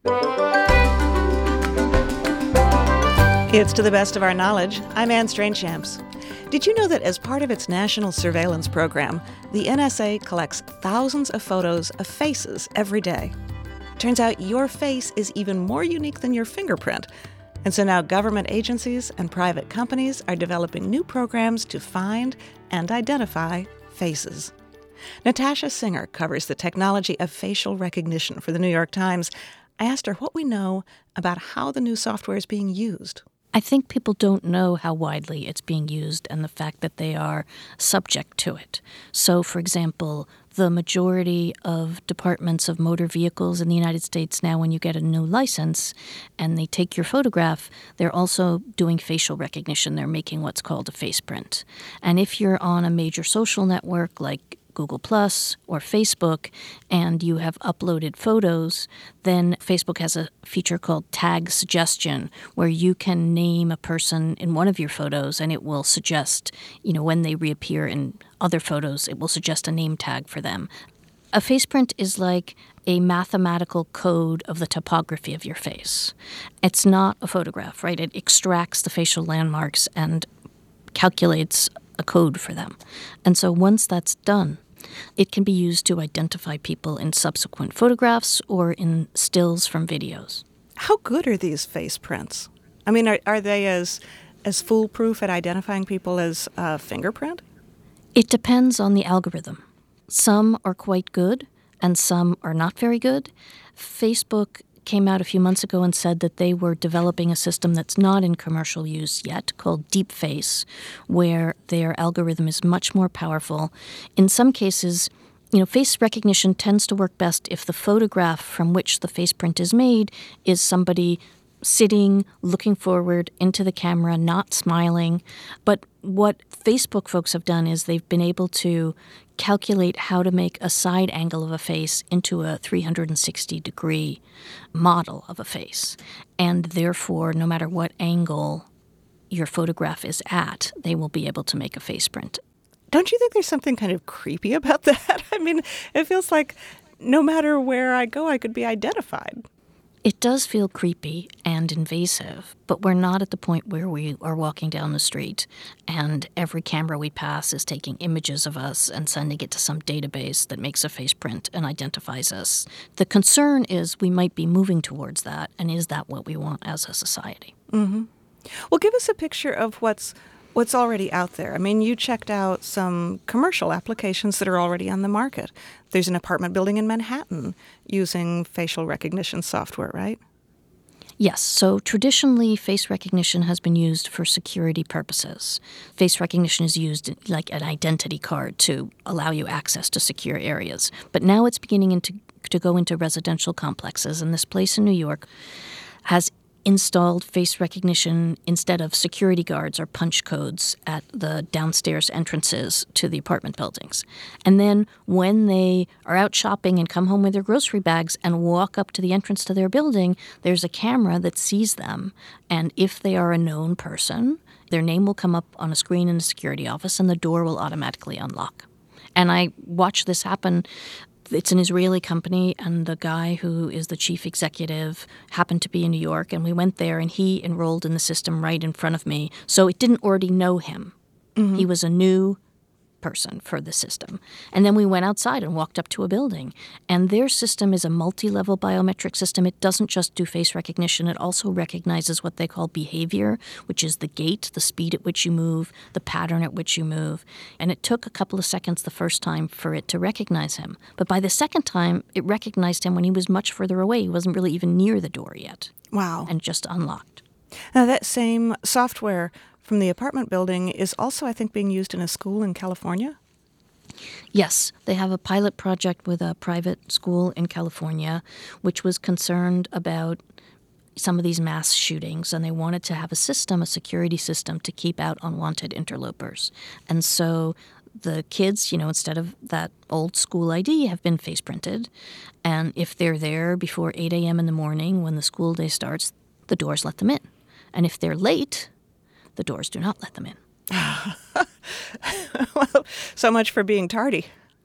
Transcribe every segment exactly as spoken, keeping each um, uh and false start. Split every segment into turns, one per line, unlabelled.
It's To the Best of Our Knowledge. I'm Anne Strainchamps. Did you know that as part of its national surveillance program, the N S A collects thousands of photos of faces every day? Turns out your face is even more unique than your fingerprint. And so now government agencies and private companies are developing new programs to find and identify faces. Natasha Singer covers the technology of facial recognition for the New York Times. I asked her what we know about how the new software is being used.
I think people don't know how widely it's being used and the fact that they are subject to it. So, for example, the majority of departments of motor vehicles in the United States now, when you get a new license and they take your photograph, they're also doing facial recognition. They're making what's called a face print. And if you're on a major social network like Google Plus or Facebook, and you have uploaded photos, then Facebook has a feature called Tag Suggestion, where you can name a person in one of your photos, and it will suggest, you know, when they reappear in other photos, it will suggest a name tag for them. A face print is like a mathematical code of the topography of your face. It's not a photograph, right? It extracts the facial landmarks and calculates a code for them. And so once that's done, it can be used to identify people in subsequent photographs or in stills from videos.
How good are these face prints? I mean, are, are they as as foolproof at identifying people as a fingerprint?
It depends on the algorithm. Some are quite good, and some are not very good. Facebook came out a few months ago and said that they were developing a system that's not in commercial use yet called DeepFace, where their algorithm is much more powerful. In some cases, you know, face recognition tends to work best if the photograph from which the face print is made is somebody sitting, looking forward into the camera, not smiling. But what Facebook folks have done is they've been able to calculate how to make a side angle of a face into a three hundred sixty degree model of a face. And therefore, no matter what angle your photograph is at, they will be able to make a face print.
Don't you think there's something kind of creepy about that? I mean, it feels like no matter where I go, I could be identified.
It does feel creepy and invasive, but we're not at the point where we are walking down the street and every camera we pass is taking images of us and sending it to some database that makes a face print and identifies us. The concern is we might be moving towards that, and is that what we want as a society?
Mm-hmm. Well, give us a picture of what's what's already out there. I mean, you checked out some commercial applications that are already on the market. There's an apartment building in Manhattan using facial recognition software, right?
Yes. So traditionally, face recognition has been used for security purposes. Face recognition is used like an identity card to allow you access to secure areas. But now it's beginning into, to go into residential complexes, and this place in New York has installed face recognition instead of security guards or punch codes at the downstairs entrances to the apartment buildings. And then when they are out shopping and come home with their grocery bags and walk up to the entrance to their building, there's a camera that sees them. And if they are a known person, their name will come up on a screen in the security office and the door will automatically unlock. And I watched this happen. It's an Israeli company, and the guy who is the chief executive happened to be in New York, and we went there, and he enrolled in the system right in front of me. So it didn't already know him. Mm-hmm. He was a new person for the system. And then we went outside and walked up to a building. And their system is a multi-level biometric system. It doesn't just do face recognition. It also recognizes what they call behavior, which is the gait, the speed at which you move, the pattern at which you move. And it took a couple of seconds the first time for it to recognize him. But by the second time, it recognized him when he was much further away. He wasn't really even near the door yet.
Wow.
And just unlocked.
Now, that same software from the apartment building is also, I think, being used in a school in California?
Yes. They have a pilot project with a private school in California, which was concerned about some of these mass shootings, and they wanted to have a system, a security system, to keep out unwanted interlopers. And so the kids, you know, instead of that old school I D, have been face printed. And if they're there before eight a.m. in the morning when the school day starts, the doors let them in. And if they're late, the doors do not let them in.
Well, so much for being tardy.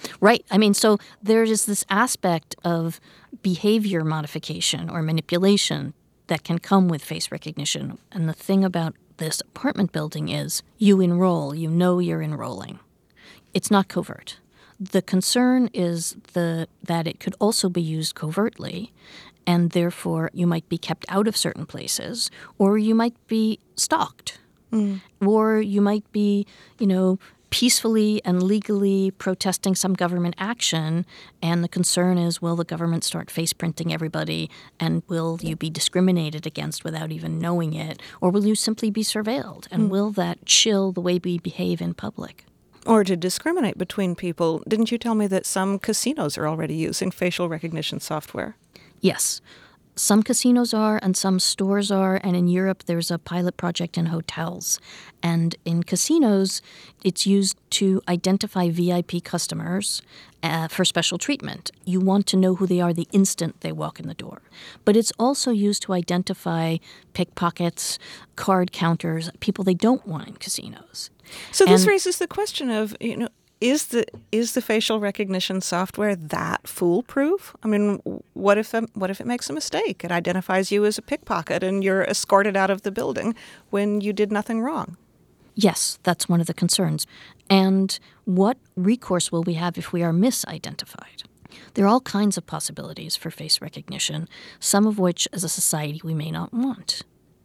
Right. I mean, so there is this aspect of behavior modification or manipulation that can come with face recognition. And the thing about this apartment building is you enroll, you know you're enrolling. It's not covert. The concern is the that it could also be used covertly, and therefore you might be kept out of certain places, or you might be stalked, mm. or you might be, you know, peacefully and legally protesting some government action, and the concern is, will the government start face printing everybody, and will you be discriminated against without even knowing it, or will you simply be surveilled, and mm. will that chill the way we behave in public?
Or to discriminate between people. Didn't you tell me that some casinos are already using facial recognition software?
Yes. Some casinos are and some stores are, and in Europe there's a pilot project in hotels. And in casinos, it's used to identify V I P customers uh, for special treatment. You want to know who they are the instant they walk in the door. But it's also used to identify pickpockets, card counters, people they don't want in casinos.
So this
and,
raises the question of, you know, Is the is the facial recognition software that foolproof? I mean, what if um, what if it makes a mistake? It identifies you as a pickpocket and you're escorted out of the building when you did nothing wrong.
Yes, that's one of the concerns. And what recourse will we have if we are misidentified? There are all kinds of possibilities for face recognition, some of which as a society we may not want.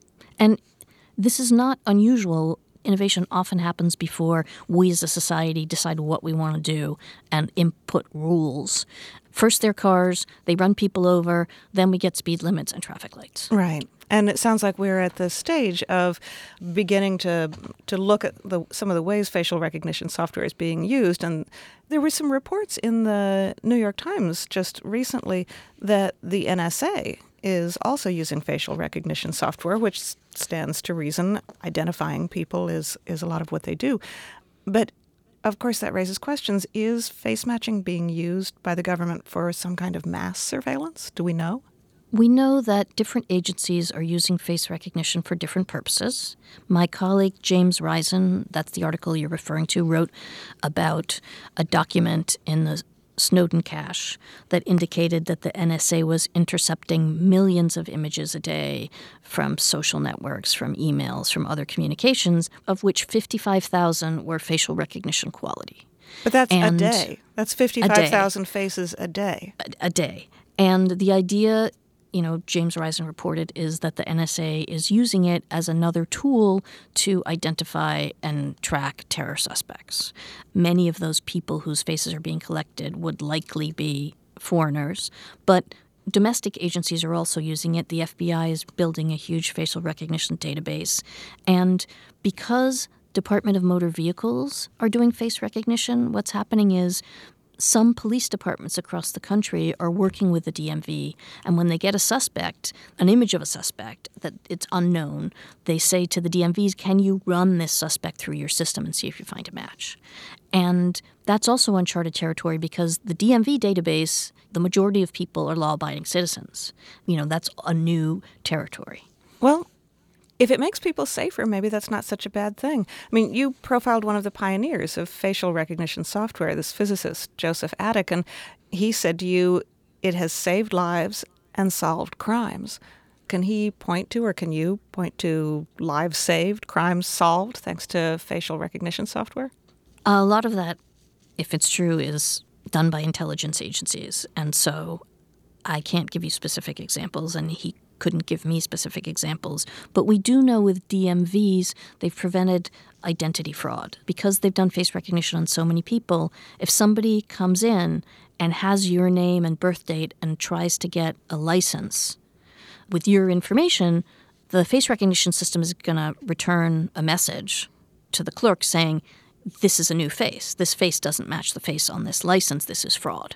And this is not unusual. Innovation often happens before we as a society decide what we want to do and input rules. First they're cars, they run people over, then we get speed limits and traffic lights.
Right. And it sounds like we're at the stage of beginning to to look at the, some of the ways facial recognition software is being used. And there were some reports in the New York Times just recently that the N S A is also using facial recognition software, which stands to reason. Identifying people is, is a lot of what they do. But, of course, that raises questions. Is face matching being used by the government for some kind of mass surveillance? Do we know?
We know that different agencies are using face recognition for different purposes. My colleague James Risen, that's the article you're referring to, wrote about a document in the Snowden cache that indicated that the N S A was intercepting millions of images a day from social networks, from emails, from other communications, of which fifty-five thousand were facial recognition quality.
But that's
and
a day. That's fifty-five thousand faces a day.
A, a day. And the idea, you know, James Risen reported, is that the N S A is using it as another tool to identify and track terror suspects. Many of those people whose faces are being collected would likely be foreigners, but domestic agencies are also using it. The F B I is building a huge facial recognition database. And because Department of Motor Vehicles are doing face recognition, what's happening is some police departments across the country are working with the D M V, and when they get a suspect, an image of a suspect that it's unknown, they say to the D M Vs, can you run this suspect through your system and see if you find a match? And that's also uncharted territory because the D M V database, the majority of people are law-abiding citizens. You know, that's a new territory.
Well, if it makes people safer, maybe that's not such a bad thing. I mean, you profiled one of the pioneers of facial recognition software, this physicist, Joseph Attic, and he said to you, it has saved lives and solved crimes. Can he point to, or can you point to lives saved, crimes solved, thanks to facial recognition software?
A lot of that, if it's true, is done by intelligence agencies, and so I can't give you specific examples, and he couldn't give me specific examples. But we do know with D M Vs, they've prevented identity fraud. Because they've done face recognition on so many people, if somebody comes in and has your name and birth date and tries to get a license with your information, the face recognition system is going to return a message to the clerk saying, this is a new face. This face doesn't match the face on this license. This is fraud.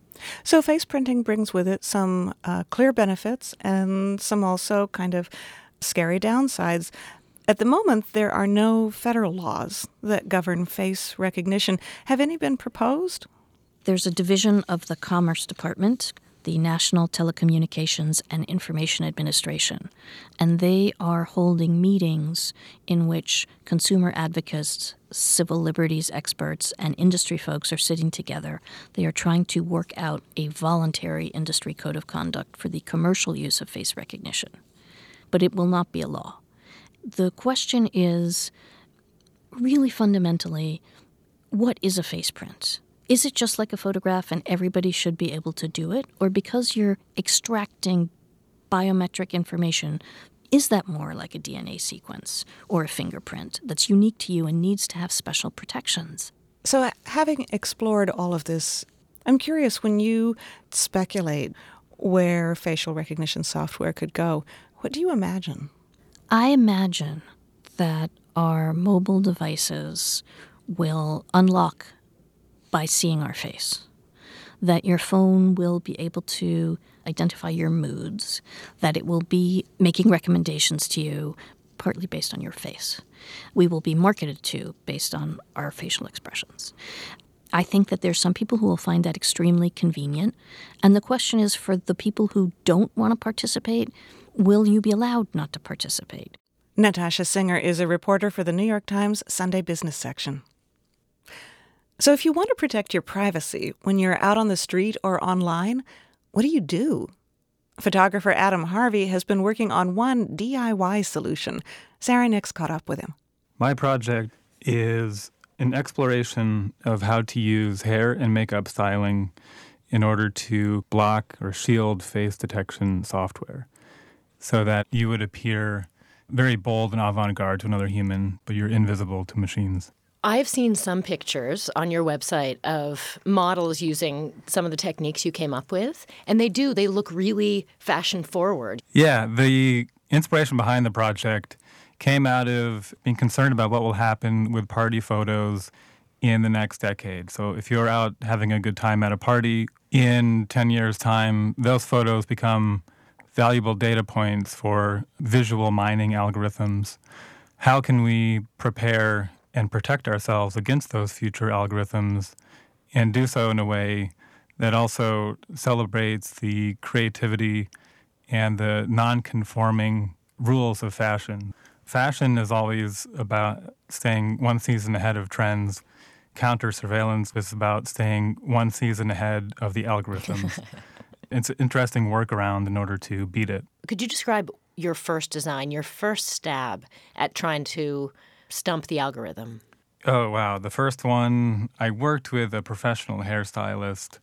So face printing brings with it some uh, clear benefits and some also kind of scary downsides. At the moment, there are no federal laws that govern face recognition. Have any been proposed?
There's a division of the Commerce Department the National Telecommunications and Information Administration, and they are holding meetings in which consumer advocates, civil liberties experts, and industry folks are sitting together. They are trying to work out a voluntary industry code of conduct for the commercial use of face recognition. But it will not be a law. The question is, really fundamentally, what is a face print? Is it just like a photograph and everybody should be able to do it? Or because you're extracting biometric information, is that more like a D N A sequence or a fingerprint that's unique to you and needs to have special protections?
So having explored all of this, I'm curious, when you speculate where facial recognition software could go, what do you imagine?
I imagine that our mobile devices will unlock by seeing our face, that your phone will be able to identify your moods, that it will be making recommendations to you partly based on your face. We will be marketed to based on our facial expressions. I think that there's some people who will find that extremely convenient, and the question is, for the people who don't want to participate, will you be allowed not to participate?
Natasha Singer is a reporter for the New York Times Sunday Business section. So if you want to protect your privacy when you're out on the street or online, what do you do? Photographer Adam Harvey has been working on one D I Y solution. Sarah Nix caught up with him.
My project is an exploration of how to use hair and makeup styling in order to block or shield face detection software so that you would appear very bold and avant-garde to another human, but you're invisible to machines.
I've seen some pictures on your website of models using some of the techniques you came up with, and they do. They look really fashion-forward.
Yeah, the inspiration behind the project came out of being concerned about what will happen with party photos in the next decade. So if you're out having a good time at a party, in ten years' time, those photos become valuable data points for visual mining algorithms. How can we prepare and protect ourselves against those future algorithms and do so in a way that also celebrates the creativity and the non-conforming rules of fashion? Fashion is always about staying one season ahead of trends. Counter-surveillance is about staying one season ahead of the algorithms. It's an interesting workaround in order to beat it.
Could you describe your first design, your first stab at trying to stump the algorithm?
Oh, wow. The first one, I worked with a professional hairstylist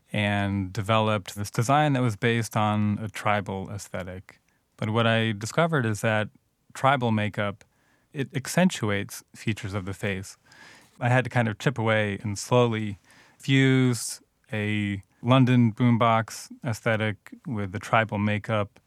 and developed this design that was based on a tribal aesthetic. But what I discovered is that tribal makeup, it accentuates features of the face. I had to kind of chip away and slowly fuse a London boombox aesthetic with the tribal makeup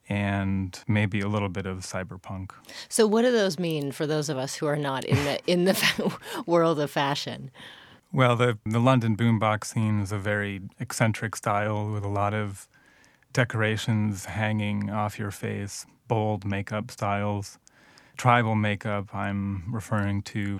and maybe a little bit of cyberpunk.
So what do those mean for those of us who are not in the in the world of fashion?
Well, the, the London boombox scene is a very eccentric style with a lot of decorations hanging off your face, bold makeup styles. Tribal makeup, I'm referring to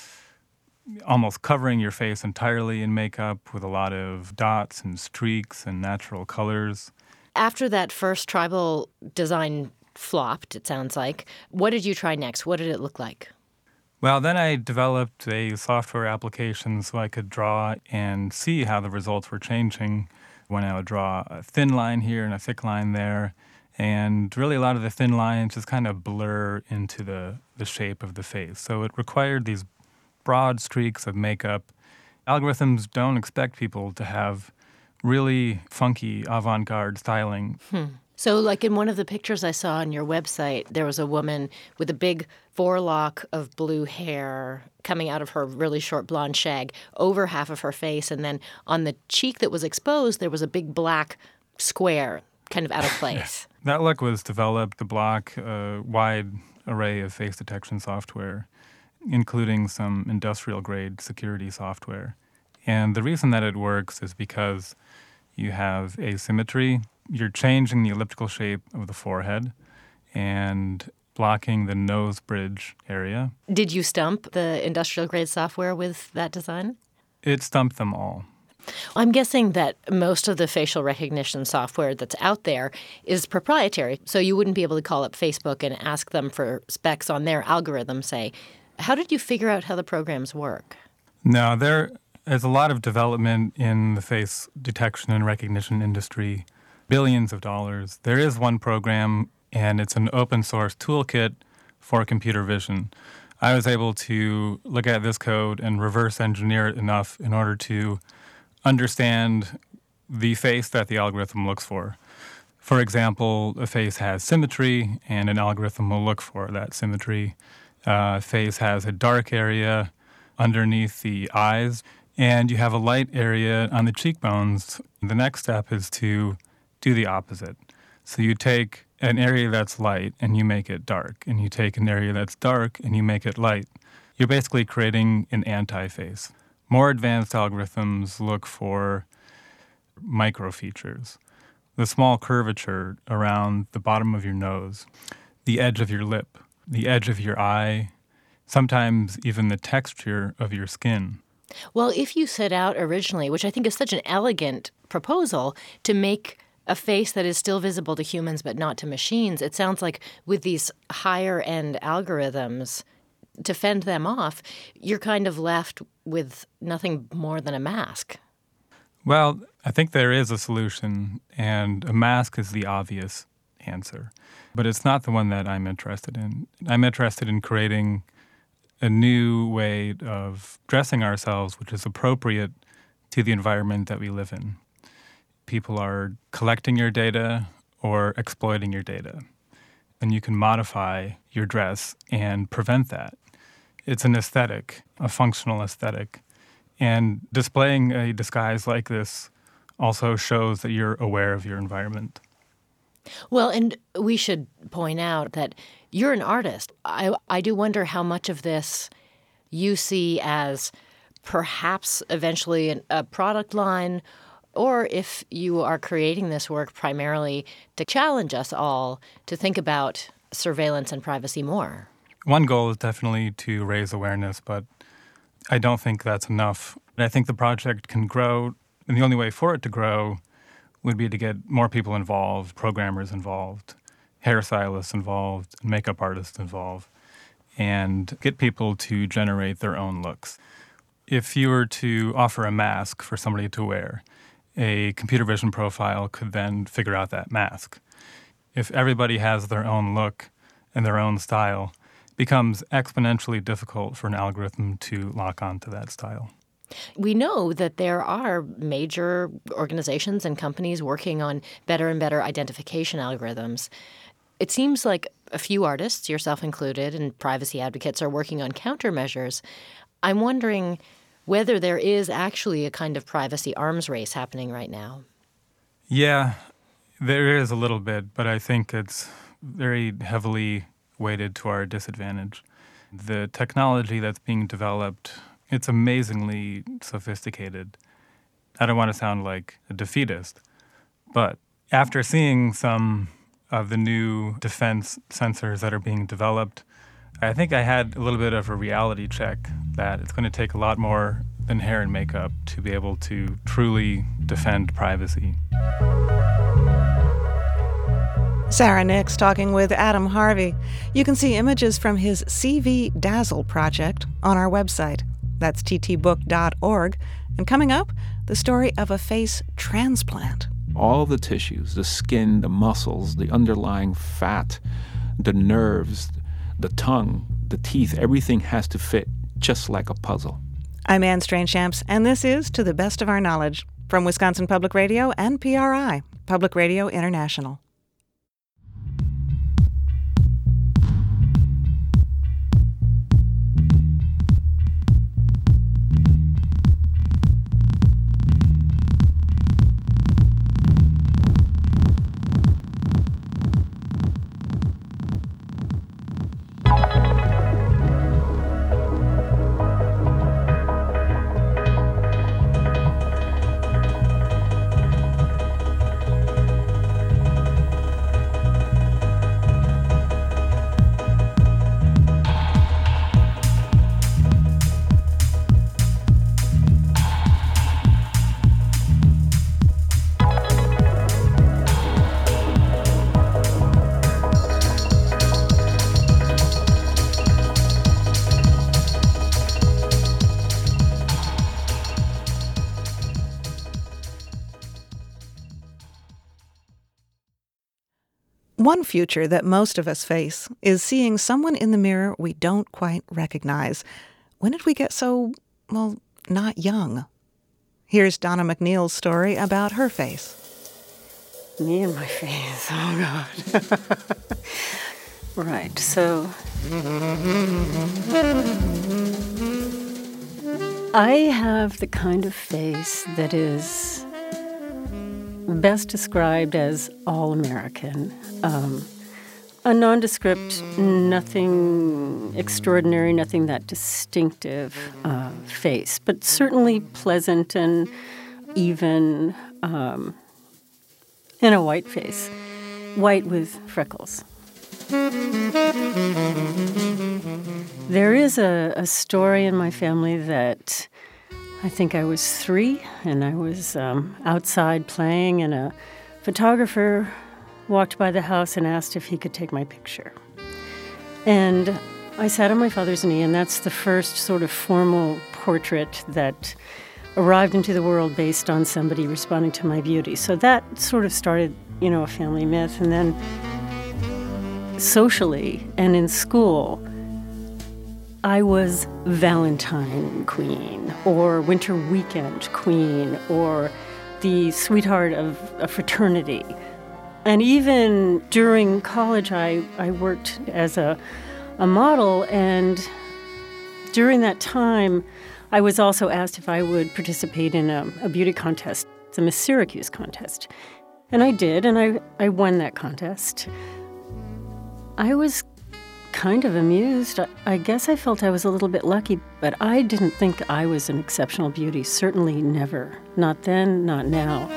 almost covering your face entirely in makeup with a lot of dots and streaks and natural colors.
After that first tribal design flopped, it sounds like, what did you try next? What did it look like?
Well, then I developed a software application so I could draw and see how the results were changing when I would draw a thin line here and a thick line there. And really a lot of the thin lines just kind of blur into the, the shape of the face. So it required these broad streaks of makeup. Algorithms don't expect people to have really funky avant-garde styling.
Hmm. So like in one of the pictures I saw on your website, there was a woman with a big forelock of blue hair coming out of her really short blonde shag over half of her face. And then on the cheek that was exposed, there was a big black square kind of out of place.
That look was developed to block a wide array of face detection software, including some industrial-grade security software. And the reason that it works is because you have asymmetry. You're changing the elliptical shape of the forehead and blocking the nose bridge area.
Did you stump the industrial-grade software with that design?
It stumped them all.
I'm guessing that most of the facial recognition software that's out there is proprietary, so you wouldn't be able to call up Facebook and ask them for specs on their algorithm, say. How did you figure out how the programs work?
No, there is a lot of development in the face detection and recognition industry, billions of dollars. There is one program, and it's an open source toolkit for computer vision. I was able to look at this code and reverse engineer it enough in order to understand the face that the algorithm looks for. For example, a face has symmetry, and an algorithm will look for that symmetry. Uh, a face has a dark area underneath the eyes, and you have a light area on the cheekbones. The next step is to do the opposite. So you take an area that's light and you make it dark, and you take an area that's dark and you make it light. You're basically creating an anti-face. More advanced algorithms look for micro-features, the small curvature around the bottom of your nose, the edge of your lip, the edge of your eye, sometimes even the texture of your skin.
Well, if you set out originally, which I think is such an elegant proposal, to make a face that is still visible to humans but not to machines, it sounds like with these higher-end algorithms, to fend them off, you're kind of left with nothing more than a mask.
Well, I think there is a solution, and a mask is the obvious answer. But it's not the one that I'm interested in. I'm interested in creating a new way of dressing ourselves which is appropriate to the environment that we live in. People are collecting your data or exploiting your data, and you can modify your dress and prevent that. It's an aesthetic, a functional aesthetic. And displaying a disguise like this also shows that you're aware of your environment.
Well, and we should point out that you're an artist. I, I do wonder how much of this you see as perhaps eventually an, a product line, or if you are creating this work primarily to challenge us all to think about surveillance and privacy more.
One goal is definitely to raise awareness, but I don't think that's enough. I think the project can grow, and the only way for it to grow would be to get more people involved, programmers involved, hairstylists involved, makeup artists involved, and get people to generate their own looks. If you were to offer a mask for somebody to wear, a computer vision profile could then figure out that mask. If everybody has their own look and their own style, it becomes exponentially difficult for an algorithm to lock onto that style.
We know that there are major organizations and companies working on better and better identification algorithms. It seems like a few artists, yourself included, and privacy advocates are working on countermeasures. I'm wondering whether there is actually a kind of privacy arms race happening right now.
Yeah, there is a little bit, but I think it's very heavily weighted to our disadvantage. The technology that's being developed, it's amazingly sophisticated. I don't want to sound like a defeatist, but after seeing some of the new defense sensors that are being developed, I think I had a little bit of a reality check that it's going to take a lot more than hair and makeup to be able to truly defend privacy.
Sarah Nix talking with Adam Harvey. You can see images from his C V Dazzle project on our website. That's t t book dot org. And coming up, the story of a face transplant.
All the tissues, the skin, the muscles, the underlying fat, the nerves, the tongue, the teeth, everything has to fit just like a puzzle.
I'm Anne Strange-Shamps, and this is To the Best of Our Knowledge from Wisconsin Public Radio and P R I, Public Radio International. One future that most of us face is seeing someone in the mirror we don't quite recognize. When did we get so, well, not young? Here's Donna McNeil's story about her face.
Me and my face, oh God. Right, so I have the kind of face that is best described as all-American. Um, a nondescript, nothing extraordinary, nothing that distinctive uh, face, but certainly pleasant and even, um, and a white face, white with freckles. There is a, a story in my family that I think I was three, and I was um, outside playing, and a photographer walked by the house and asked if he could take my picture. And I sat on my father's knee, and that's the first sort of formal portrait that arrived into the world based on somebody responding to my beauty. So that sort of started, you know, a family myth. And then socially and in school, I was Valentine Queen or Winter Weekend Queen or the sweetheart of a fraternity. And even during college, I, I worked as a, a model, and during that time, I was also asked if I would participate in a, a beauty contest, the Miss Syracuse contest. And I did, and I, I won that contest. I was kind of amused. I, I guess I felt I was a little bit lucky, but I didn't think I was an exceptional beauty. Certainly never. Not then, not now.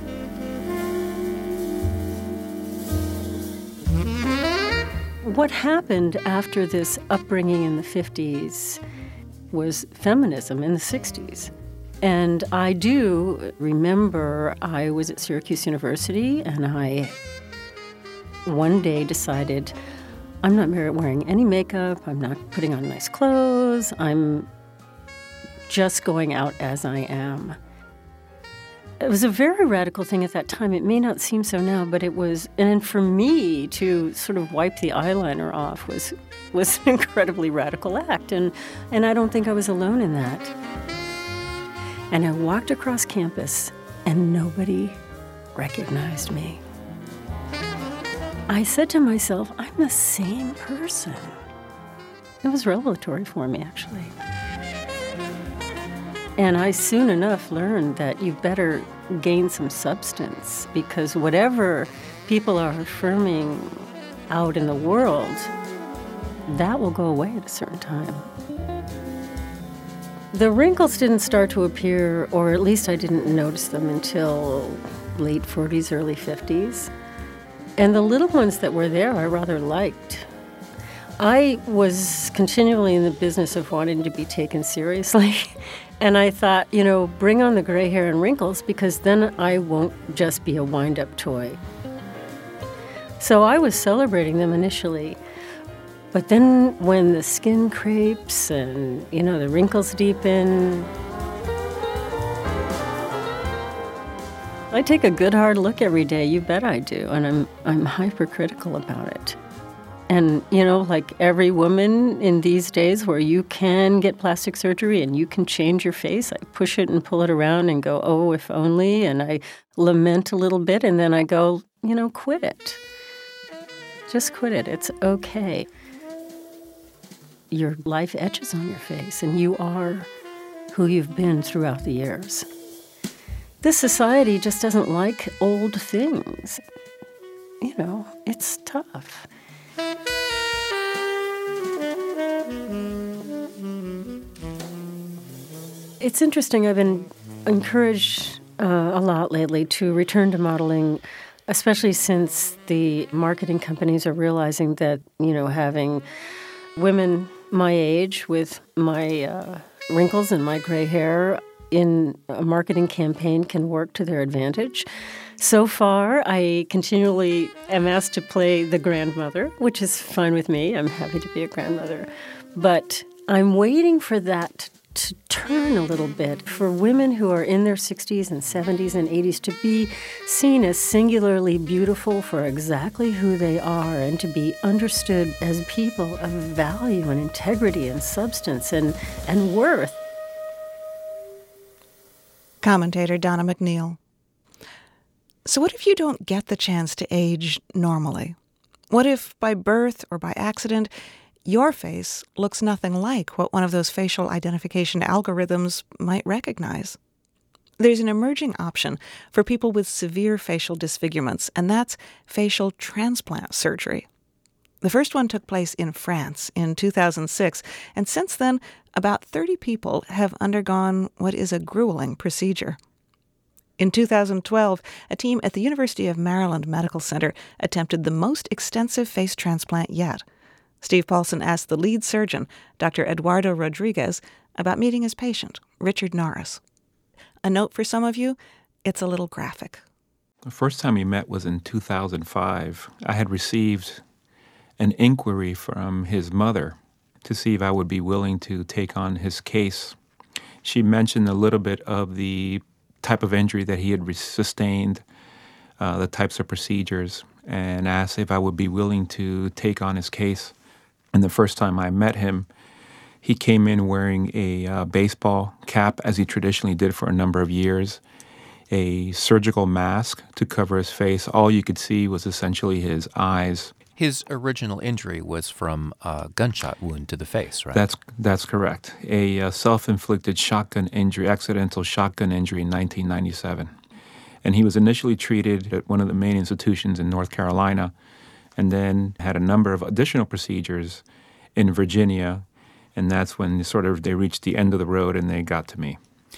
What happened after this upbringing in the fifties was feminism in the sixties. And I do remember I was at Syracuse University, and I one day decided, I'm not wearing any makeup, I'm not putting on nice clothes, I'm just going out as I am. It was a very radical thing at that time. It may not seem so now, but it was, and for me to sort of wipe the eyeliner off was was an incredibly radical act, and, and I don't think I was alone in that. And I walked across campus, and nobody recognized me. I said to myself, I'm the same person. It was revelatory for me, actually. And I soon enough learned that you better gain some substance, because whatever people are affirming out in the world, that will go away at a certain time. The wrinkles didn't start to appear, or at least I didn't notice them until late forties, early fifties. And the little ones that were there I rather liked. I was continually in the business of wanting to be taken seriously. And I thought, you know, bring on the gray hair and wrinkles, because then I won't just be a wind-up toy. So I was celebrating them initially. But then when the skin crepes and, you know, the wrinkles deepen, I take a good hard look every day. You bet I do. And I'm I'm hypercritical about it. And, you know, like every woman in these days where you can get plastic surgery and you can change your face, I push it and pull it around and go, oh, if only, and I lament a little bit, and then I go, you know, quit it. Just quit it. It's okay. Your life etches on your face, and you are who you've been throughout the years. This society just doesn't like old things. You know, it's tough. It's interesting. I've been encouraged uh, a lot lately to return to modeling, especially since the marketing companies are realizing that, you know, having women my age with my uh, wrinkles and my gray hair in a marketing campaign can work to their advantage. So far, I continually am asked to play the grandmother, which is fine with me. I'm happy to be a grandmother. But I'm waiting for that to turn a little bit for women who are in their sixties and seventies and eighties to be seen as singularly beautiful for exactly who they are and to be understood as people of value and integrity and substance and, and worth.
Commentator Donna McNeil. So what if you don't get the chance to age normally? What if by birth or by accident your face looks nothing like what one of those facial identification algorithms might recognize? There's an emerging option for people with severe facial disfigurements, and that's facial transplant surgery. The first one took place in France in two thousand six, and since then, about thirty people have undergone what is a grueling procedure. In two thousand twelve, a team at the University of Maryland Medical Center attempted the most extensive face transplant yet. Steve Paulson asked the lead surgeon, Doctor Eduardo Rodriguez, about meeting his patient, Richard Norris. A note for some of you, it's a little graphic.
The first time we met was in two thousand five. I had received an inquiry from his mother to see if I would be willing to take on his case. She mentioned a little bit of the type of injury that he had sustained, uh, the types of procedures, and asked if I would be willing to take on his case. And the first time I met him, he came in wearing a uh, baseball cap, as he traditionally did for a number of years, a surgical mask to cover his face. All you could see was essentially his eyes.
His original injury was from a gunshot wound to the face, right?
That's that's correct. A uh, self-inflicted shotgun injury, accidental shotgun injury in nineteen ninety-seven. And he was initially treated at one of the main institutions in North Carolina, and then had a number of additional procedures in Virginia, and that's when sort of they reached the end of the road and they got to me.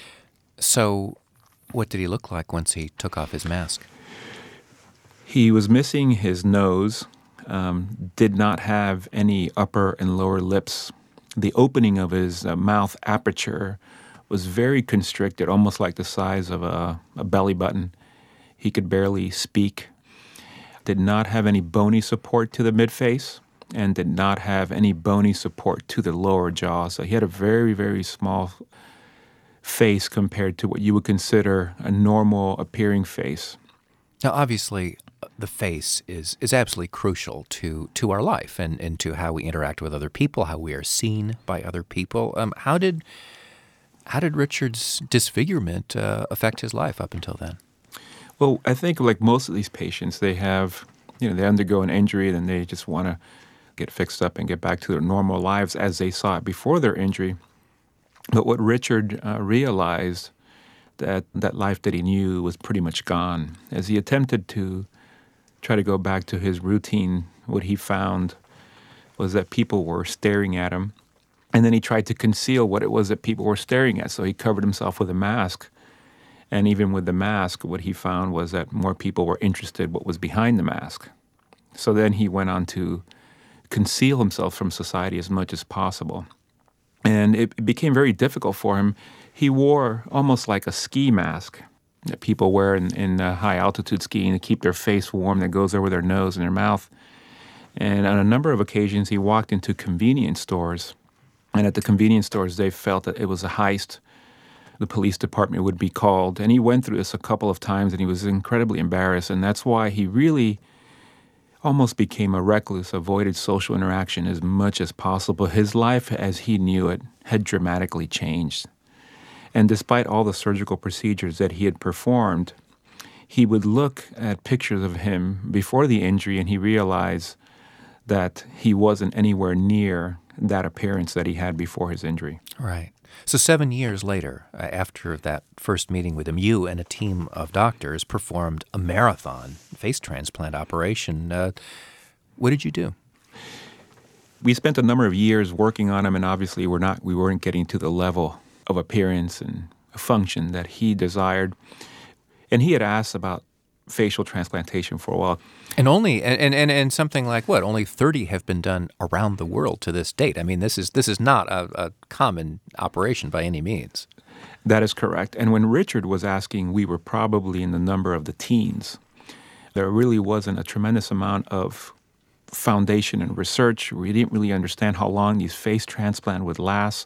So what did he look like once he took off his mask?
He was missing his nose, um, did not have any upper and lower lips. The opening of his uh, mouth aperture was very constricted, almost like the size of a, a belly button. He could barely speak. Did not have any bony support to the midface, and did not have any bony support to the lower jaw. So he had a very, very small face compared to what you would consider a normal appearing face.
Now, obviously, the face is, is absolutely crucial to, to our life and, and to how we interact with other people, how we are seen by other people. Um, how did how did Richard's disfigurement uh, affect his life up until then?
Well, I think like most of these patients, they have, you know, they undergo an injury and they just want to get fixed up and get back to their normal lives as they saw it before their injury. But what Richard uh, realized, that that life that he knew was pretty much gone. As he attempted to try to go back to his routine, what he found was that people were staring at him. And then he tried to conceal what it was that people were staring at. So he covered himself with a mask. And even with the mask, what he found was that more people were interested in what was behind the mask. So then he went on to conceal himself from society as much as possible. And it, it became very difficult for him. He wore almost like a ski mask that people wear in, in uh, high-altitude skiing to keep their face warm that goes over their nose and their mouth. And on a number of occasions, he walked into convenience stores. And at the convenience stores, they felt that it was a heist. The police department would be called. And he went through this a couple of times, and he was incredibly embarrassed. And that's why he really almost became a recluse, avoided social interaction as much as possible. His life, as he knew it, had dramatically changed. And despite all the surgical procedures that he had performed, he would look at pictures of him before the injury, and he realized that he wasn't anywhere near that appearance that he had before his injury.
Right. So seven years later, uh, after that first meeting with him, you and a team of doctors performed a marathon face transplant operation. Uh, what did you do?
We spent a number of years working on him, and obviously we're not, we weren't getting to the level of appearance and function that he desired. And he had asked about facial transplantation for a while.
And only and, and, and something like what? Only thirty have been done around the world to this date. I mean, this is this is not a, a common operation by any means.
That is correct. And when Richard was asking, we were probably in the number of the teens. There really wasn't a tremendous amount of foundation and research. We didn't really understand how long these face transplants would last,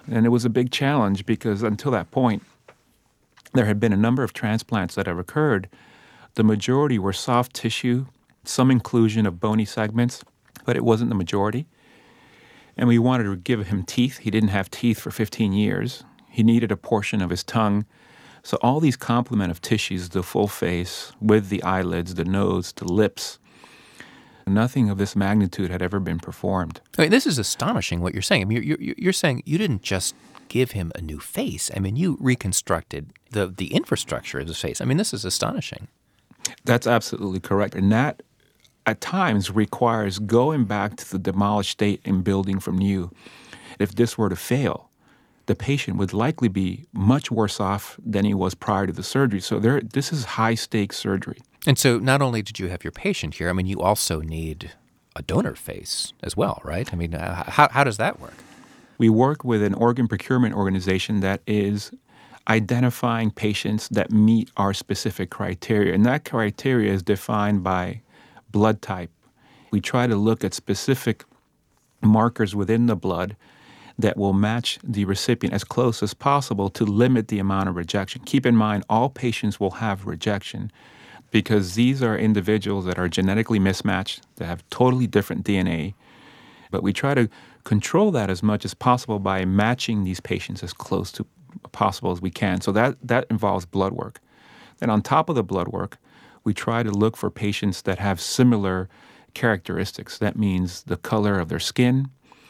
And it was a big challenge because until that point, there had been a number of transplants that have occurred. The majority were soft tissue, some inclusion of bony segments, but it wasn't the majority. And we wanted to give him teeth. He didn't have teeth for fifteen years. He needed a portion of his tongue. So all these complement of tissues, the full face with the eyelids, the nose, the lips, nothing of this magnitude had ever been performed.
I mean, this is astonishing what you're saying. I mean, you're, you're, you're saying you didn't just give him a new face. I mean, you reconstructed the, the infrastructure of his face. I mean, this is astonishing.
That's absolutely correct. And that, at times, requires going back to the demolished state and building from new. If this were to fail, the patient would likely be much worse off than he was prior to the surgery. So there, this is high-stakes surgery.
And so not only did you have your patient here, I mean, you also need a donor face as well, right? I mean, uh, how, how does that work?
We work with an organ procurement organization that is identifying patients that meet our specific criteria. And that criteria is defined by blood type. We try to look at specific markers within the blood that will match the recipient as close as possible to limit the amount of rejection. Keep in mind, all patients will have rejection because these are individuals that are genetically mismatched, that have totally different D N A. But we try to control that as much as possible by matching these patients as close to possible as we can. So that, that involves blood work. Then on top of the blood work, we try to look for patients that have similar characteristics. That means the color of their skin,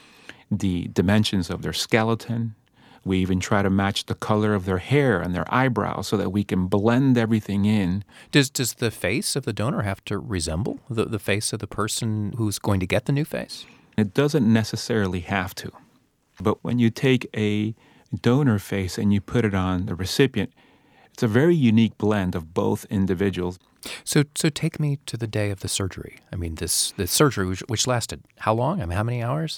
the dimensions of their skeleton. We even try to match the color of their hair and their eyebrows so that we can blend everything in.
Does does the face of the donor have to resemble the, the face of the person who's going to get the new face?
It doesn't necessarily have to. But when you take a donor face and you put it on the recipient, it's a very unique blend of both individuals.
So so take me to the day of the surgery. I mean, this, this surgery, which, which lasted how long? I mean, how many hours?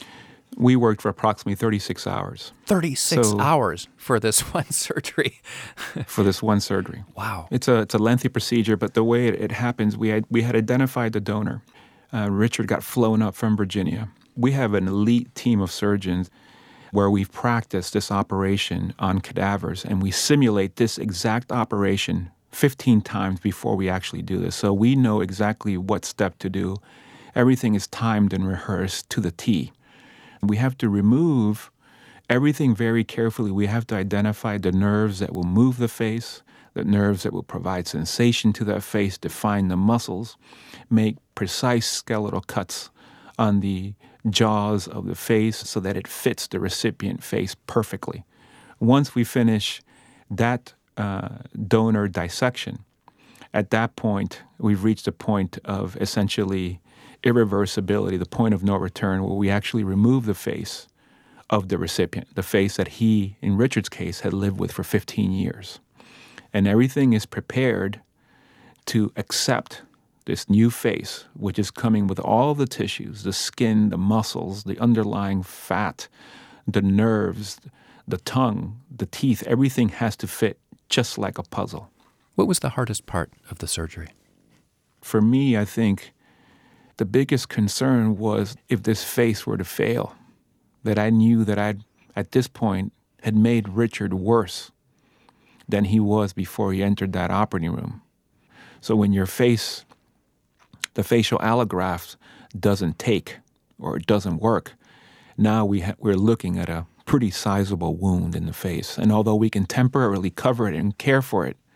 We worked for approximately thirty-six hours.
thirty-six
So-
hours for this one surgery.
for this one surgery.
Wow.
It's a it's a lengthy procedure, but the way it, it happens, we had we had identified the donor. Uh, Richard got flown up from Virginia. We have an elite team of surgeons where we've practiced this operation on cadavers, and we simulate this exact operation fifteen times before we actually do this. So we know exactly what step to do. Everything is timed and rehearsed to the T. We have to remove everything very carefully. We have to identify the nerves that will move the face, the nerves that will provide sensation to that face, define the muscles, make precise skeletal cuts on the jaws of the face so that it fits the recipient face perfectly. Once we finish that uh, donor dissection, at that point, we've reached a point of essentially irreversibility, the point of no return, where we actually remove the face of the recipient, the face that he, in Richard's case, had lived with for fifteen years. And everything is prepared to accept this new face, which is coming with all the tissues, the skin, the muscles, the underlying fat, the nerves, the tongue, the teeth. Everything has to fit just like a puzzle.
What was the hardest part of the surgery?
For me, I think the biggest concern was if this face were to fail, that I knew that I'd, at this point, had made Richard worse than he was before he entered that operating room. So when your face, the facial allograft doesn't take or it doesn't work, now we ha- we're looking at a pretty sizable wound in the face. And although we can temporarily cover it and care for it,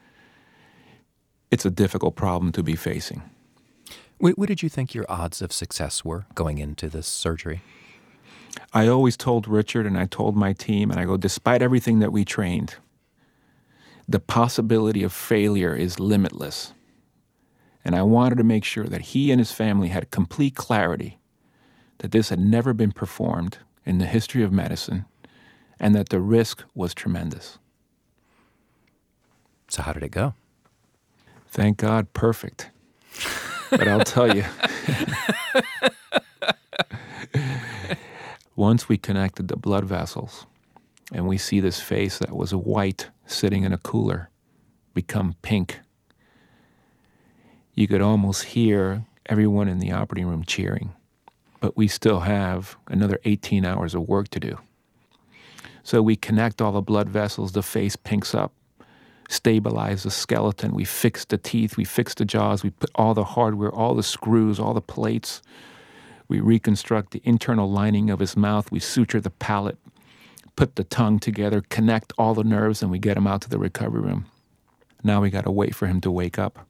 it's a difficult problem to be facing.
What, what did you think your odds of success were going into this surgery?
I always told Richard and I told my team, and I go, despite everything that we trained, the possibility of failure is limitless. And I wanted to make sure that he and his family had complete clarity that this had never been performed in the history of medicine and that the risk was tremendous.
So how did it go?
Thank God, perfect. But I'll tell you, once we connected the blood vessels and we see this face that was white sitting in a cooler become pink, you could almost hear everyone in the operating room cheering. But we still have another eighteen hours of work to do. So we connect all the blood vessels, the face pinks up, stabilize the skeleton, we fix the teeth, we fix the jaws, we put all the hardware, all the screws, all the plates. We reconstruct the internal lining of his mouth, we suture the palate, put the tongue together, connect all the nerves, and we get him out to the recovery room. Now we got to wait for him to wake up.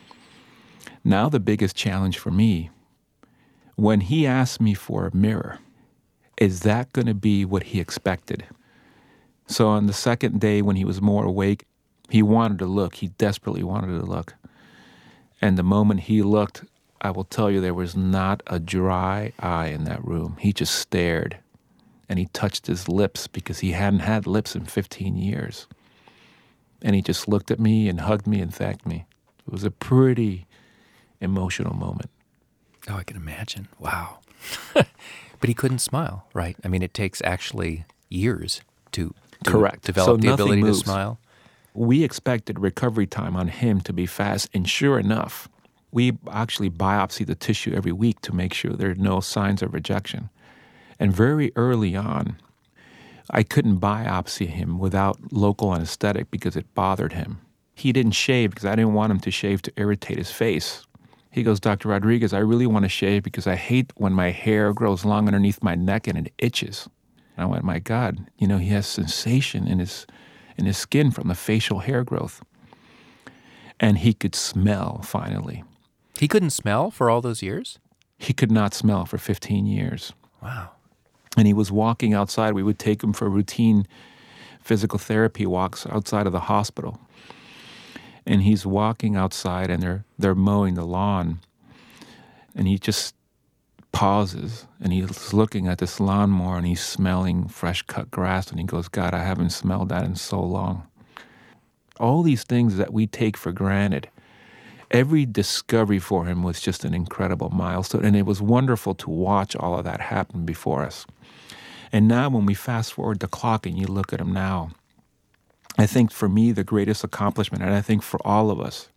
Now the biggest challenge for me, when he asked me for a mirror, is that going to be what he expected? So on the second day when he was more awake, he wanted to look. He desperately wanted to look. And the moment he looked, I will tell you, there was not a dry eye in that room. He just stared, and he touched his lips because he hadn't had lips in fifteen years. And he just looked at me and hugged me and thanked me. It was a pretty emotional moment.
Oh, I can imagine. Wow. But he couldn't smile, right? I mean, it takes actually years to, to
Correct.
develop
So
the ability
moves.
to smile.
We expected recovery time on him to be fast, and sure enough, we actually biopsy the tissue every week to make sure there are no signs of rejection. And very early on, I couldn't biopsy him without local anesthetic because it bothered him. He didn't shave because I didn't want him to shave to irritate his face. He goes, Doctor Rodriguez, I really want to shave because I hate when my hair grows long underneath my neck and it itches. And I went, my God, you know, he has sensation in his in his skin from the facial hair growth. And he could smell, finally.
He couldn't smell for all those years?
He could not smell for fifteen years.
Wow.
And he was walking outside. We would take him for routine physical therapy walks outside of the hospital. And he's walking outside, and they're they're mowing the lawn. And he just pauses, and he's looking at this lawnmower, and he's smelling fresh-cut grass, and he goes, God, I haven't smelled that in so long. All these things that we take for granted, every discovery for him was just an incredible milestone, and it was wonderful to watch all of that happen before us. And now when we fast forward the clock and you look at him now, I think for me the greatest accomplishment, and I think for all of us,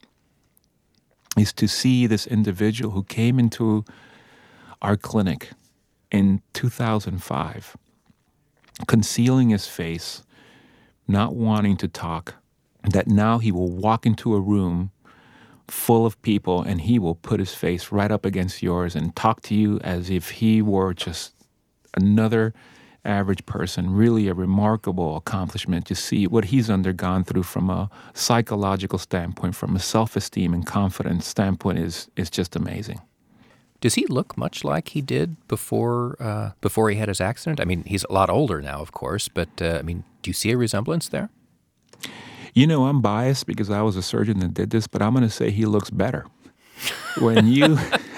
is to see this individual who came into our clinic in two thousand five, concealing his face, not wanting to talk, that now he will walk into a room full of people and he will put his face right up against yours and talk to you as if he were just another average person. Really a remarkable accomplishment to see what he's undergone through from a psychological standpoint, from a self-esteem and confidence standpoint is is just amazing.
Does he look much like he did before uh, before he had his accident? I mean, he's a lot older now, of course, but uh, I mean, do you see a resemblance there?
You know, I'm biased because I was a surgeon that did this, but I'm going to say he looks better. When you...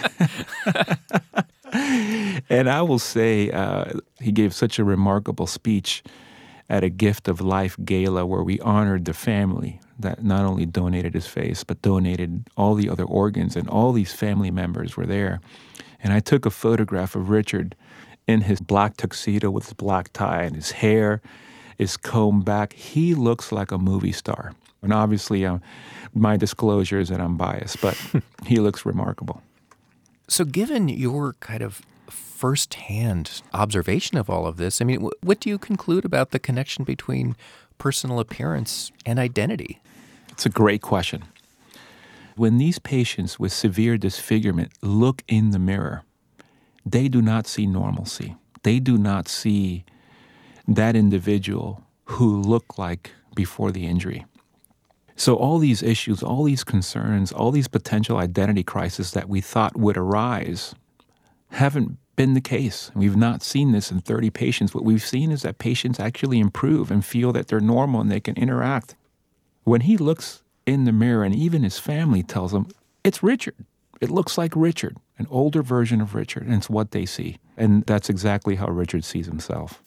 And I will say uh, he gave such a remarkable speech at a Gift of Life gala where we honored the family that not only donated his face, but donated all the other organs, and all these family members were there. And I took a photograph of Richard in his black tuxedo with his black tie, and his hair is combed back. He looks like a movie star. And obviously, uh, my disclosure is that I'm biased, but he looks remarkable.
So given your kind of firsthand observation of all of this, I mean, w- what do you conclude about the connection between personal appearance and identity?
It's a great question. When these patients with severe disfigurement look in the mirror, they do not see normalcy. They do not see that individual who looked like before the injury. So all these issues, all these concerns, all these potential identity crises that we thought would arise haven't been the case. We've not seen this in thirty patients. What we've seen is that patients actually improve and feel that they're normal and they can interact. When he looks in the mirror, and even his family tells him, it's Richard. It looks like Richard, an older version of Richard, and it's what they see. And that's exactly how Richard sees himself.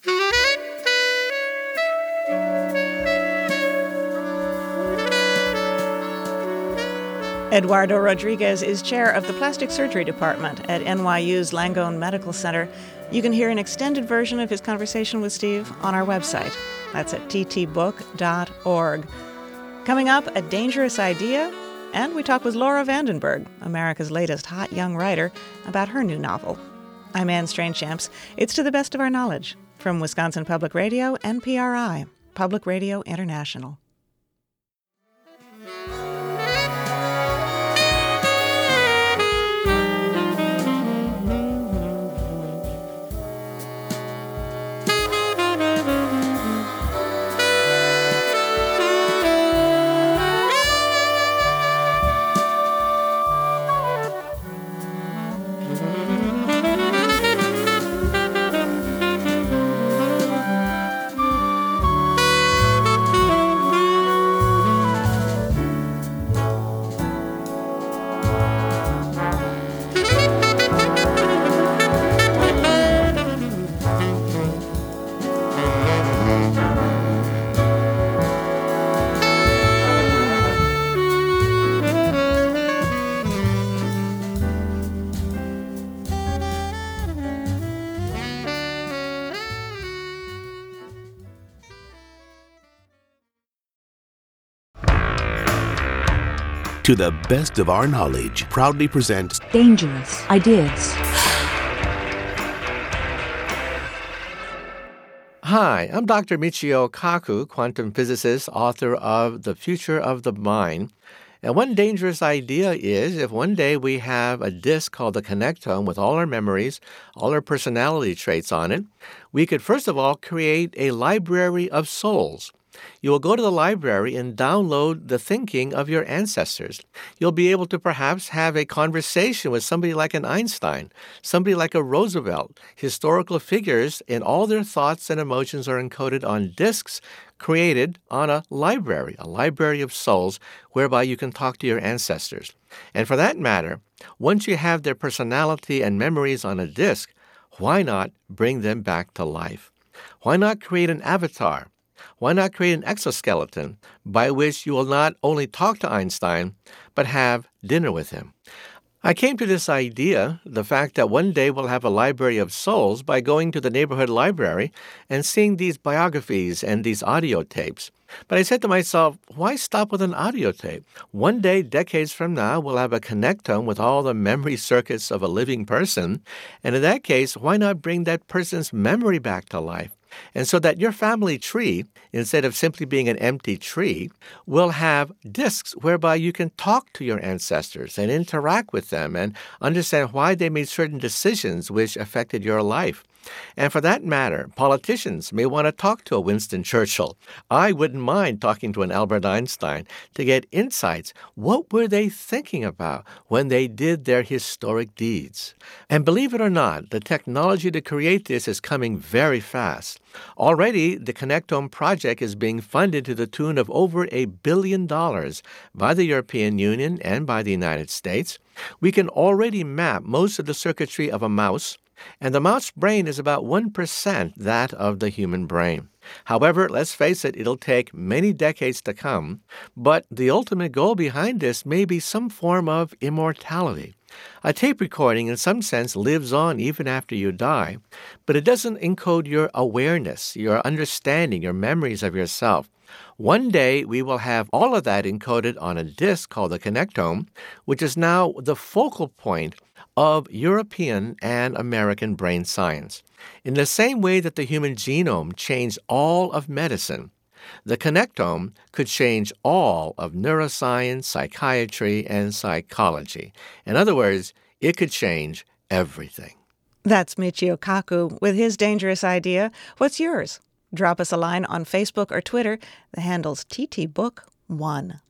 Eduardo Rodriguez is chair of the plastic surgery department at N Y U's Langone Medical Center. You can hear an extended version of his conversation with Steve on our website. That's at t t book dot org. Coming up, a dangerous idea, and we talk with Laura Vandenberg, America's latest hot young writer, about her new novel. I'm Anne Strainchamps. It's To the Best of Our Knowledge from from Wisconsin Public Radio and P R I, Public Radio International.
To the best of our knowledge, proudly presents
Dangerous Ideas.
Hi, I'm Doctor Michio Kaku, quantum physicist, author of The Future of the Mind. And one dangerous idea is if one day we have a disk called the connectome with all our memories, all our personality traits on it, we could first of all create a library of souls. You will go to the library and download the thinking of your ancestors. You'll be able to perhaps have a conversation with somebody like an Einstein, somebody like a Roosevelt. Historical figures and all their thoughts and emotions are encoded on disks created on a library, a library of souls, whereby you can talk to your ancestors. And for that matter, once you have their personality and memories on a disk, why not bring them back to life? Why not create an avatar? Why not create an exoskeleton by which you will not only talk to Einstein, but have dinner with him? I came to this idea, the fact that one day we'll have a library of souls, by going to the neighborhood library and seeing these biographies and these audio tapes. But I said to myself, why stop with an audio tape? One day, decades from now, we'll have a connectome with all the memory circuits of a living person. And in that case, why not bring that person's memory back to life? And so that your family tree, instead of simply being an empty tree, will have disks whereby you can talk to your ancestors and interact with them and understand why they made certain decisions which affected your life. And for that matter, politicians may want to talk to a Winston Churchill. I wouldn't mind talking to an Albert Einstein to get insights. What were they thinking about when they did their historic deeds? And believe it or not, the technology to create this is coming very fast. Already, the Connectome project is being funded to the tune of over a billion dollars by the European Union and by the United States. We can already map most of the circuitry of a mouse, and the mouse brain is about one percent that of the human brain. However, let's face it, it'll take many decades to come, but the ultimate goal behind this may be some form of immortality. A tape recording, in some sense, lives on even after you die, but it doesn't encode your awareness, your understanding, your memories of yourself. One day, we will have all of that encoded on a disk called the Connectome, which is now the focal point of European and American brain science. In the same way that the human genome changed all of medicine, the Connectome could change all of neuroscience, psychiatry, and psychology. In other words, it could change everything.
That's Michio Kaku with his dangerous idea. What's yours? Drop us a line on Facebook or Twitter. The handle's T T Book one.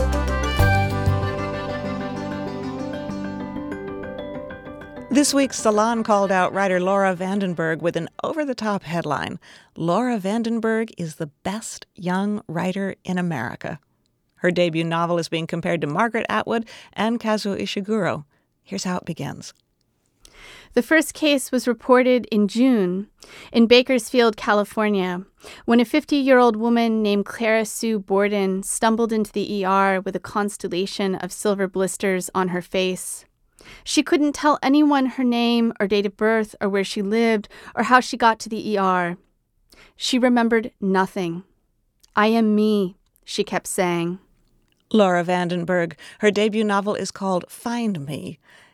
This week's Salon called out writer Laura Vandenberg with an over-the-top headline. Laura Vandenberg is the best young writer in America. Her debut novel is being compared to Margaret Atwood and Kazuo Ishiguro. Here's how it begins.
The first case was reported in June in Bakersfield, California, when a fifty-year-old woman named Clara Sue Borden stumbled into the E R with a constellation of silver blisters on her face. She couldn't tell anyone her name or date of birth or where she lived or how she got to the E R. She remembered nothing. "I am me," she kept saying.
Laura Vandenberg. Her debut novel is called Find Me.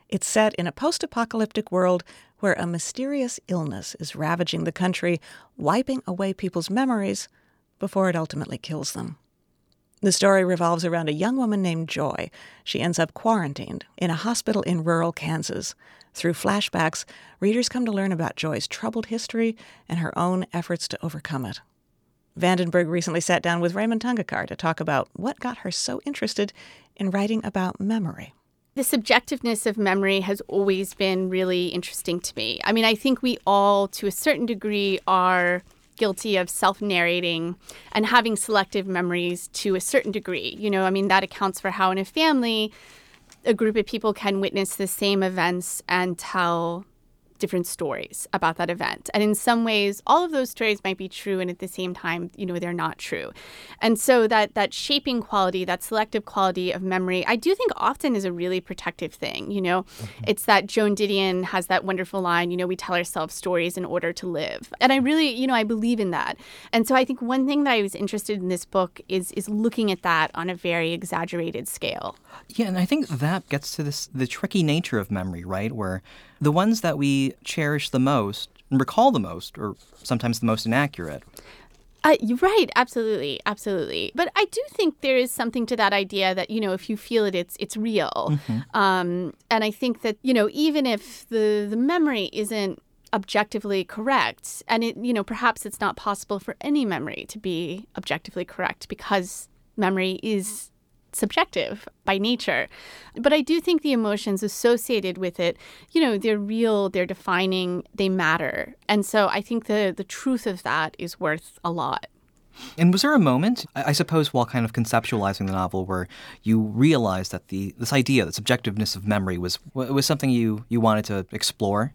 It's set in a post-apocalyptic world where a mysterious illness is ravaging the country, wiping away people's memories before it ultimately kills them. The story revolves around a young woman named Joy. She ends up quarantined in a hospital in rural Kansas. Through flashbacks, readers come to learn about Joy's troubled history and her own efforts to overcome it. Vandenberg recently sat down with Raymond Tungekar to talk about what got her so interested in writing about memory.
The subjectiveness of memory has always been really interesting to me. I mean, I think we all, to a certain degree, are guilty of self-narrating and having selective memories to a certain degree. You know, I mean, that accounts for how in a family, a group of people can witness the same events and tell different stories about that event. And in some ways, all of those stories might be true, and at the same time, you know, they're not true. And so that that shaping quality, that selective quality of memory, I do think often is a really protective thing. You know, mm-hmm. It's that Joan Didion has that wonderful line, you know, we tell ourselves stories in order to live. And I really, you know, I believe in that. And so I think one thing that I was interested in this book is is looking at that on a very exaggerated scale.
Yeah, and I think that gets to this the tricky nature of memory, right? Where the ones that we cherish the most and recall the most are sometimes the most inaccurate.
Uh, you're right. Absolutely. Absolutely. But I do think there is something to that idea that, you know, if you feel it, it's it's real. Mm-hmm. Um, and I think that, you know, even if the, the memory isn't objectively correct, and it, you know, perhaps it's not possible for any memory to be objectively correct because memory is subjective by nature. But I do think the emotions associated with it, you know, they're real, they're defining, they matter. And so I think the, the truth of that is worth a lot.
And was there a moment, I suppose, while kind of conceptualizing the novel, where you realized that the this idea, the subjectiveness of memory, was was something you, you wanted to explore?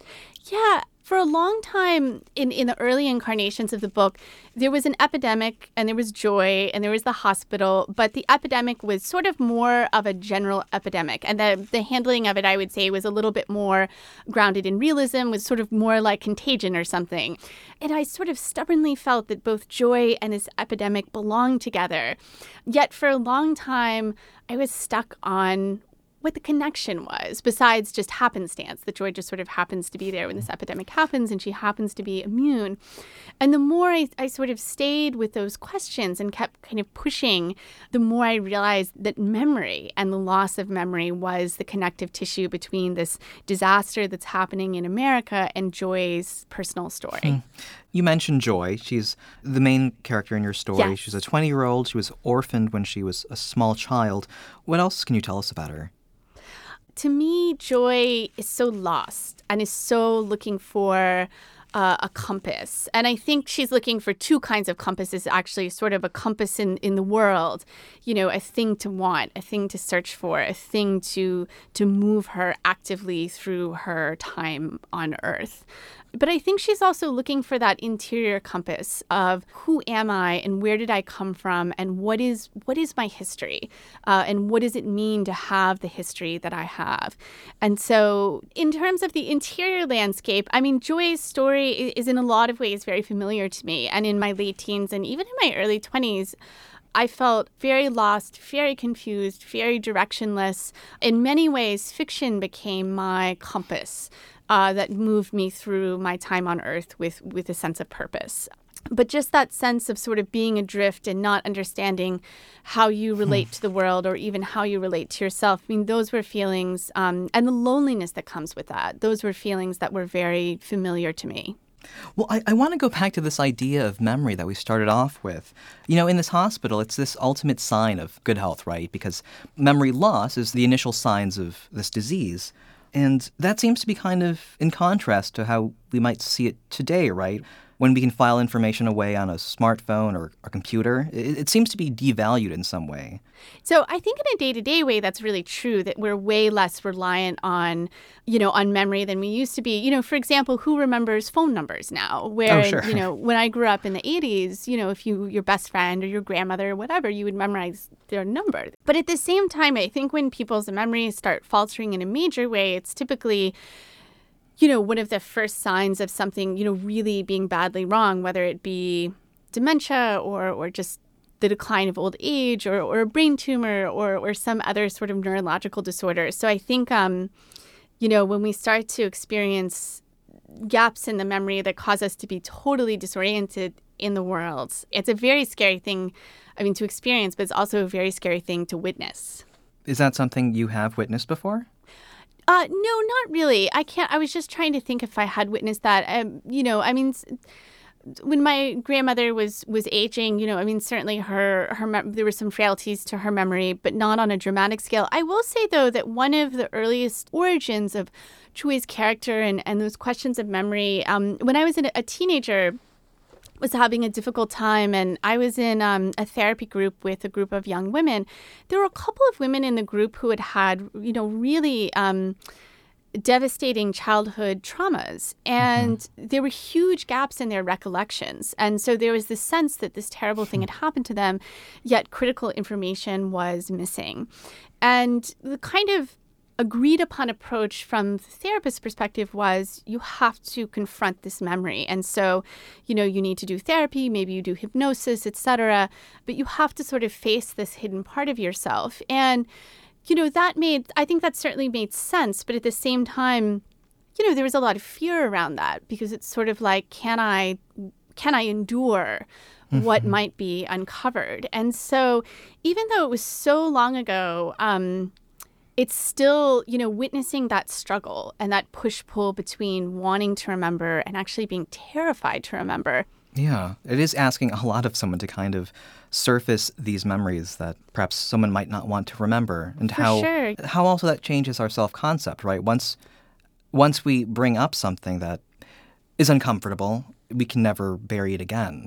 Yeah. For a long time, in, in the early incarnations of the book, there was an epidemic, and there was Joy, and there was the hospital, but the epidemic was sort of more of a general epidemic. And the, the handling of it, I would say, was a little bit more grounded in realism, was sort of more like Contagion or something. And I sort of stubbornly felt that both Joy and this epidemic belonged together. Yet for a long time, I was stuck on what the connection was, besides just happenstance, that Joy just sort of happens to be there when this epidemic happens and she happens to be immune. And the more I, I sort of stayed with those questions and kept kind of pushing, the more I realized that memory and the loss of memory was the connective tissue between this disaster that's happening in America and Joy's personal story.
Hmm. You mentioned Joy. She's the main character in your story.
Yes.
She's a twenty-year-old. She was orphaned when she was a small child. What else can you tell us about her?
To me, Joy is so lost and is so looking for uh, a compass. And I think she's looking for two kinds of compasses, actually, sort of a compass in, in the world, you know, a thing to want, a thing to search for, a thing to to move her actively through her time on Earth. But I think she's also looking for that interior compass of who am I and where did I come from and what is what is my history uh, and what does it mean to have the history that I have. And so in terms of the interior landscape, I mean, Joy's story is in a lot of ways very familiar to me. And in my late teens and even in my early twenties, I felt very lost, very confused, very directionless. In many ways, fiction became my compass. Uh, that moved me through my time on Earth with, with a sense of purpose. But just that sense of sort of being adrift and not understanding how you relate to the world or even how you relate to yourself, I mean, those were feelings, um, and the loneliness that comes with that, those were feelings that were very familiar to me.
Well, I, I want to go back to this idea of memory that we started off with. You know, in this hospital, it's this ultimate sign of good health, right? Because memory loss is the initial signs of this disease. And that seems to be kind of in contrast to how we might see it today, right? When we can file information away on a smartphone or a computer, it, it seems to be devalued in some way.
So I think in a day-to-day way, that's really true, that we're way less reliant on, you know, on memory than we used to be. You know, for example, who remembers phone numbers now? Where,
oh, sure.
you know, when I grew up in the eighties, you know, if you, your best friend or your grandmother or whatever, you would memorize their number. But at the same time, I think when people's memories start faltering in a major way, it's typically, you know, one of the first signs of something, you know, really being badly wrong, whether it be dementia or or just the decline of old age or, or a brain tumor or, or some other sort of neurological disorder. So I think, um, you know, when we start to experience gaps in the memory that cause us to be totally disoriented in the world, it's a very scary thing, I mean, to experience, but it's also a very scary thing to witness.
Is that something you have witnessed before?
Uh, no, not really. I can't. I was just trying to think if I had witnessed that. Um, you know, I mean, when my grandmother was was aging, you know, I mean, certainly her her mem- there were some frailties to her memory, but not on a dramatic scale. I will say though that one of the earliest origins of Chui's character and and those questions of memory, um, when I was a, a teenager, was having a difficult time, and I was in um, a therapy group with a group of young women. There were a couple of women in the group who had had, you know, really um, devastating childhood traumas, and mm-hmm. there were huge gaps in their recollections. And so there was this sense that this terrible thing had happened to them, yet critical information was missing. And the kind of agreed upon approach from the therapist's perspective was you have to confront this memory. And so, you know, you need to do therapy, maybe you do hypnosis, et cetera, but you have to sort of face this hidden part of yourself. And, you know, that made, I think that certainly made sense. But at the same time, you know, there was a lot of fear around that because it's sort of like, can I, can I endure what mm-hmm. might be uncovered? And so even though it was so long ago, um, it's still, you know, witnessing that struggle and that push-pull between wanting to remember and actually being terrified to remember.
Yeah, it is asking a lot of someone to kind of surface these memories that perhaps someone might not want to remember, and
For
how
sure.
how also that changes our self-concept, right? Once once we bring up something that is uncomfortable, we can never bury it again.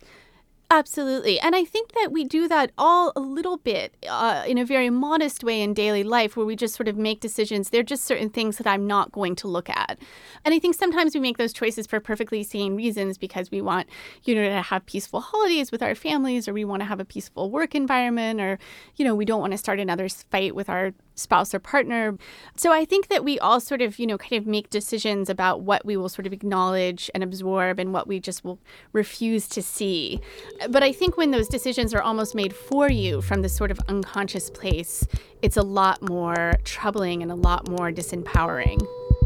Absolutely. And I think that we do that all a little bit uh, in a very modest way in daily life where we just sort of make decisions. There are just certain things that I'm not going to look at. And I think sometimes we make those choices for perfectly sane reasons because we want, you know, to have peaceful holidays with our families, or we want to have a peaceful work environment, or, you know, we don't want to start another fight with our spouse or partner. So I think that we all sort of, you know, kind of make decisions about what we will sort of acknowledge and absorb and what we just will refuse to see. But I think when those decisions are almost made for you from this sort of unconscious place, it's a lot more troubling and a lot more disempowering.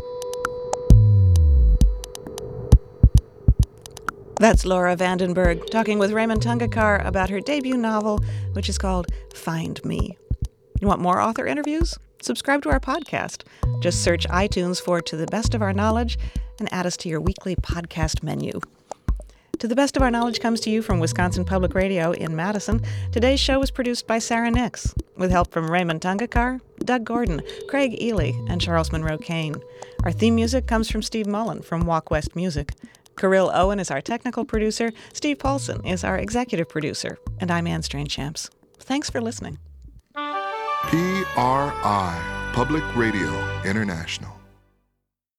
That's Laura Vandenberg talking with Raymond Tungekar about her debut novel, which is called Find Me. You want more author interviews? Subscribe to our podcast. Just search iTunes for To the Best of Our Knowledge and add us to your weekly podcast menu. To the Best of Our Knowledge comes to you from Wisconsin Public Radio in Madison. Today's show was produced by Sarah Nix, with help from Raymond Tungekar, Doug Gordon, Craig Ely, and Charles Monroe Kane. Our theme music comes from Steve Mullen from Walk West Music. Kirill Owen is our technical producer. Steve Paulson is our executive producer. And I'm Anne Strange-Champs. Thanks for listening.
P R I, Public Radio International.